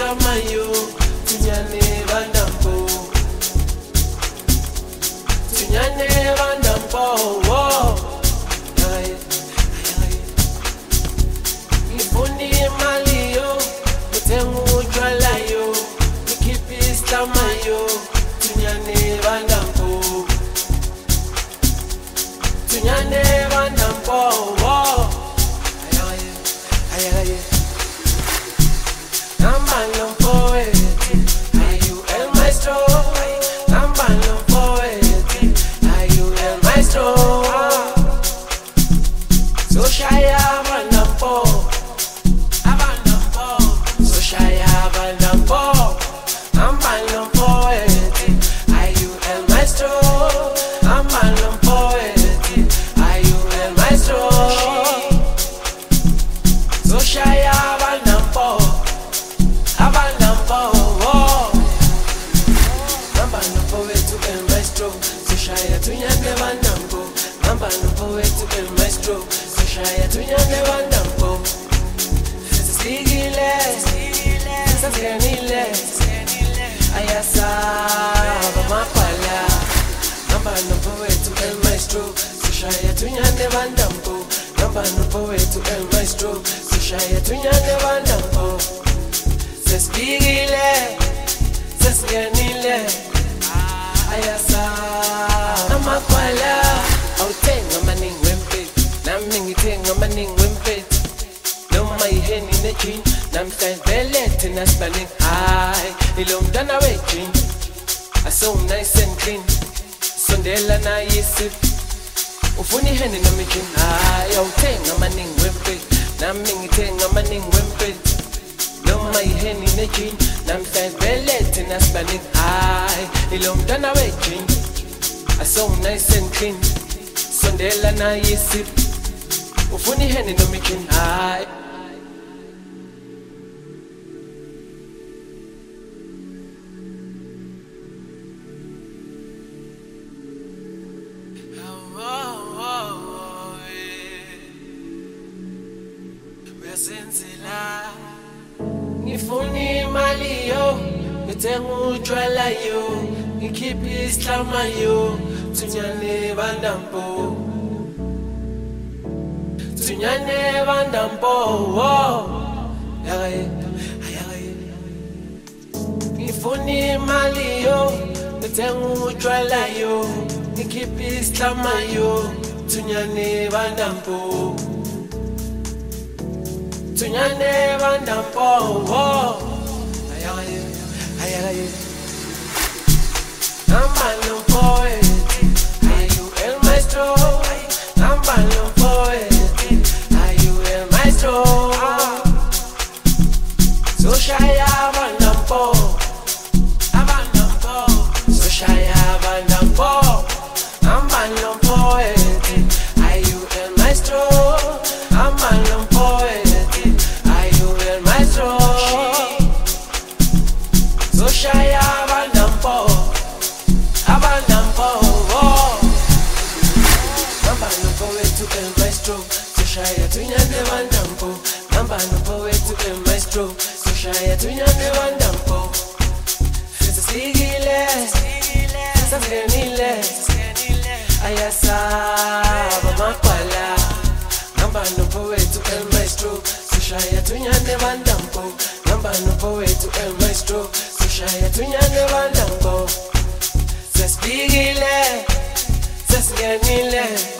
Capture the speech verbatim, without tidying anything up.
Slamayo, Tunyane Vandampo, Tunyane Vandampo, oh, Ifuni Malio, Mutengu Jwalayo, Nikipi Slamayo, Tunyane Vandampo, Tunyane Vandampo, oh, Nambalon poet, are you el maestro? Nambalon poet, are you el maestro? So shy Vandampo, Vandampo, so shy Vandampo. Nambalon poet, are you el maestro? Nambalon poet, are you el maestro? So shy Vandampo. Abandampo, oh, Nambalon to el maestro, so shy to Nyane Vandampo. Nambalon to el maestro, so shy to Nyane Vandampo. Sigile, Saganile, Ayasa, Mapala. Nambalon to el maestro, so shy to Nyane Vandampo. Nambalon to el maestro, so shy to Nyane Vandampo. Sespigile, sesganile, ayasa, amakwala. Autenga maning wempet, namingitinga maning wempet. No my hen in the chin, nam stand bellet in a spanning high. Ilum dana waiting, I so nice and clean. Sondela na yisip, ufuni hen in a making high. Autenga maning wempet, namingitinga maning wempet. No my hen in the chin, nam stand bellet in a spanning high. Ilum dana waiting, I so nice and clean. Sondela na yisip, ufuni hen in a making high. Ngifuni mali yo, ngithenga utshwala yo, ngikhipha isihlama yo, Tunyane Vandampo, Tunyane Vandampo, oh, ngifuni mali yo, ngithenga utshwala yo, ngikhipha isihlama yo, Tunyane Vandampo. Tunyane Vandampo, oh, ayaye, ayaye. Nambalon poet, are you el maestro? Nambalon poet, are you el maestro? So shy Vandampo, Vandampo, so shy Vandampo. Nambalon poet, are you el maestro? Nambalon poet. So shy Vandampo, Vandampo, oh. Nambalon to el maestro, so shy to Nyane Vandampo. Nambalon to el maestro, so shy to Nyane Vandampo. Sigile, Saganile, Ayasa, Mapala. Nambalon to el maestro, so shy to Nyane Vandampo. Nambalon to el maestro, so shy to Nyane Vandampo. Sespigile, sesganile.